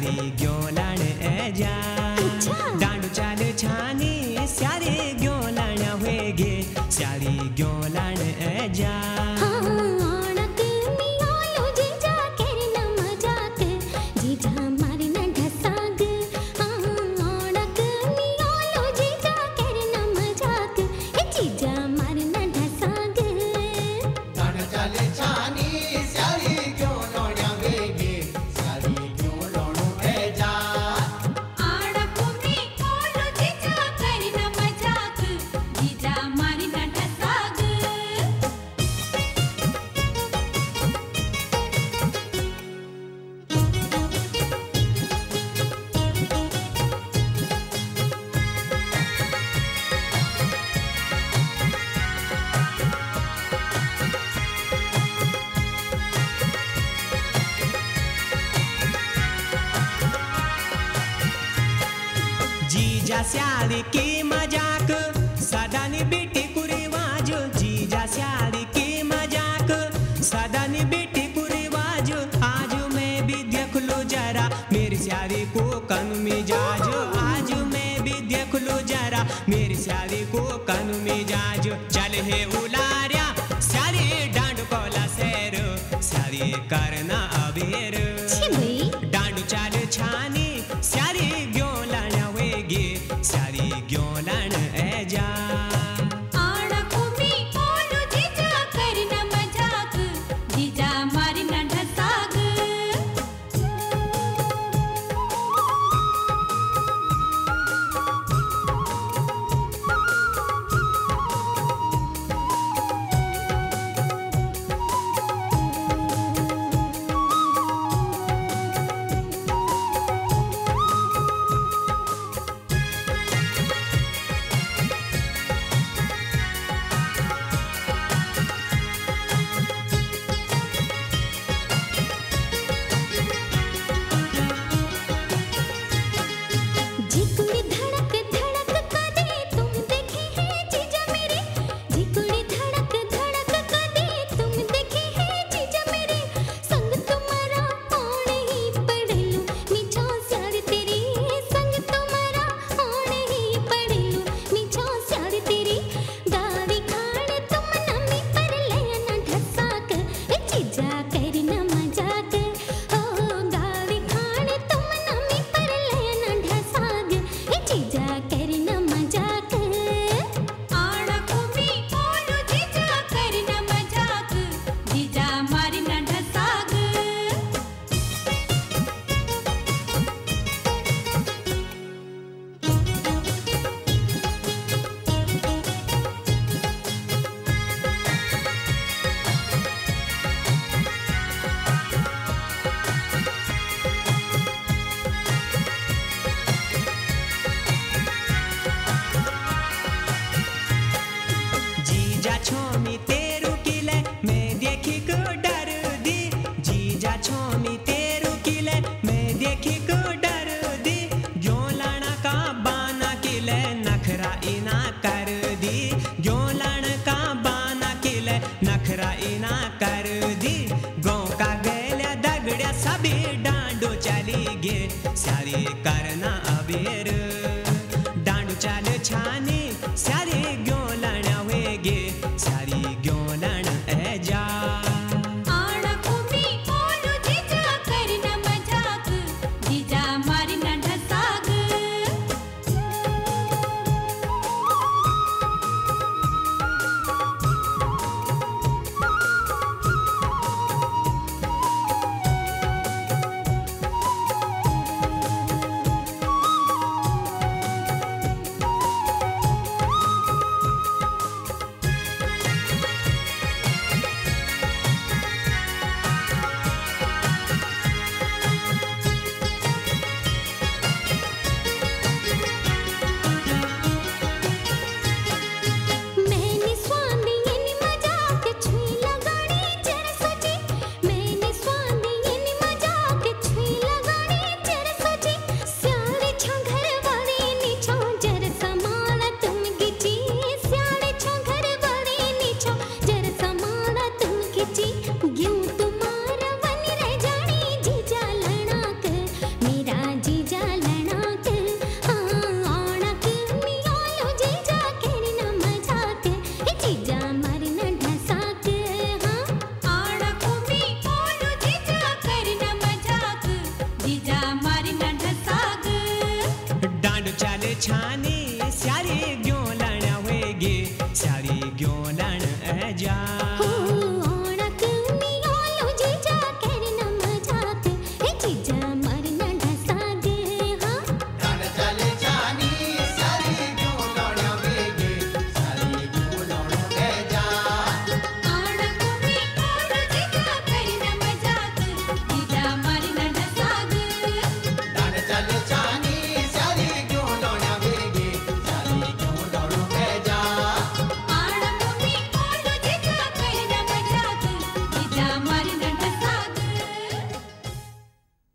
स्यारी ग्योलाण ए जा डांडू चाल छानी स्यारी ग्योलाण होएगे स्यारी ग्योलाण ए जा जीजा स्यारी की मजाक सदा नी बेटी कुरिवाज जीजा स्यारी की मजाक सदा नी बेटी कुरिवाज आज मैं भी देख लो जरा मेरी स्यारी को कन मिजाज आज मैं भी देख लो जरा मेरी स्यारी को कन मिजाज चल हे उलारिया स्यारी डांडू कोला सैर स्यारी करना अबेर डांडू चाल छानी स्यारी ग्योलाण होएगे स्यारी ग्योलाण ए जा छोमी तेरू किले मैं देखी को डर दी जीजा छोमी तेरू किले मैं देखी को डर दी ग्योलाण का बाना किले नखरा इना कर दी ग्योलाण का बाना किले नखरा इना कर दी गाँव का गैल्या दगड़िया सभी डांडो चली गे स्यारी करना अबेर डांडू चाल छानी स्यारी ग्योलाण होएगे स्यारी छान